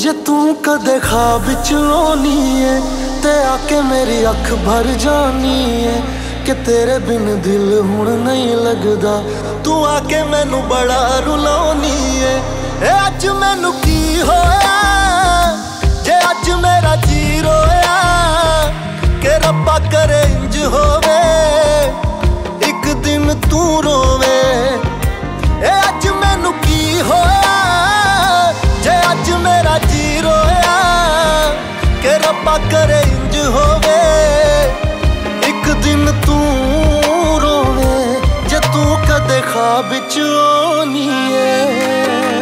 जे तू कदे ख्वाब च आनी है ते आके मेरी अख भर जानी है कि तेरे बिन दिल हुण नहीं लगदा। तू आके मैनू बड़ा रुलानी है। अज मैनू की होया जे अज मेरा जी रोया कि रब्बा करे इंज होवे एक दिन तू रोवे। अज मैनू की होया जे अज मेरा जी रोया कि रब्बा करे इंज होवे एक दिन तू रोवे। जे तू कदे ख्वाब च आनी है।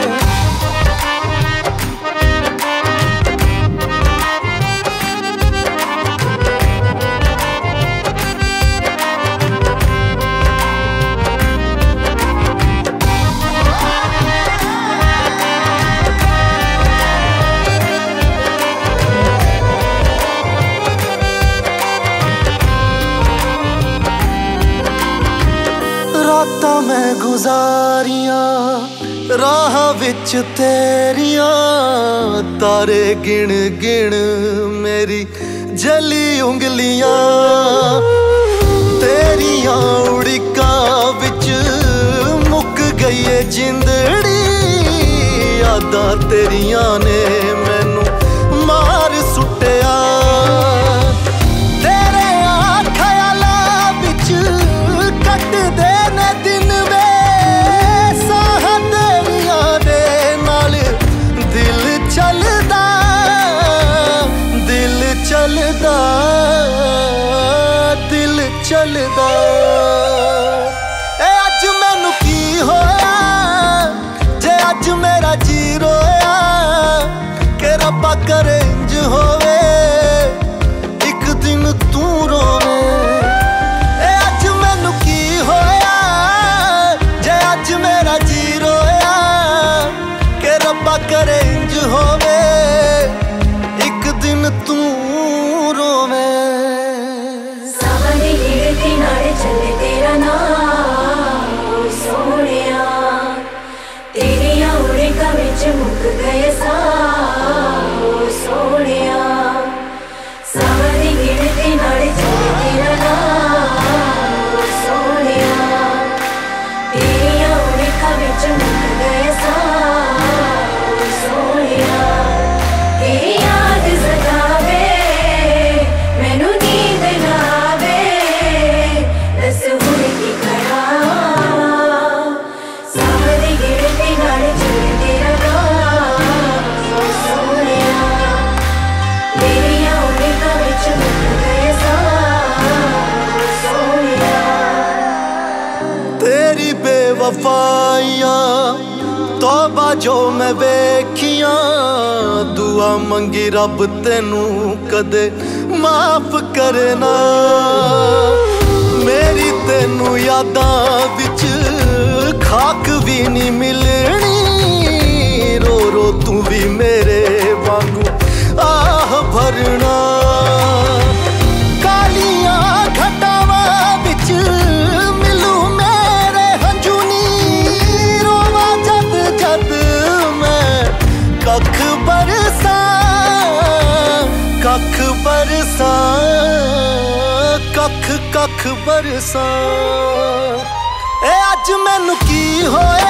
रातां मैं गुजारियां राह विच तेरियां तारे गिण गिण मेरी जली उंगलियां तेरियां उड़िकां विच मुक गई है जिंदड़ी। यादां तेरियां ने मैनू मार सुट्टिया चलदा। अज मैनू की होया जे अज मेरा जी रोया कि रब्बा करे इंज होवे एक दिन तू रोवे। अज मैनू की होया जे अज मेरा जी रोया कि रब्बा करे इंज होवे एक दिन तू रोवे। चले तेरा नाम सोनिया तेरिया उड़िका विच मुक गए सा सोनिया। सावरी गिनती नाले चले तेरा नाम सोनिया तेरिया उड़िका विच मुक गए सा सोनिया। तेरी याद सतावे मैनू नींद ना वफाइयां तौबा जो मैं वेखियां दुआ मंगी रब तेनू कदे माफ करना। मेरी तेनू यादां विच खाक भी नहीं मिलनी रो रो तू भी मेरे वांगू आह भरना। कालियां घटावां विच मिलू मेरे हंजूनी रोवा जद जद मैं कख बरसा कख बरसा कख कख बरसा। अज मैनू की होया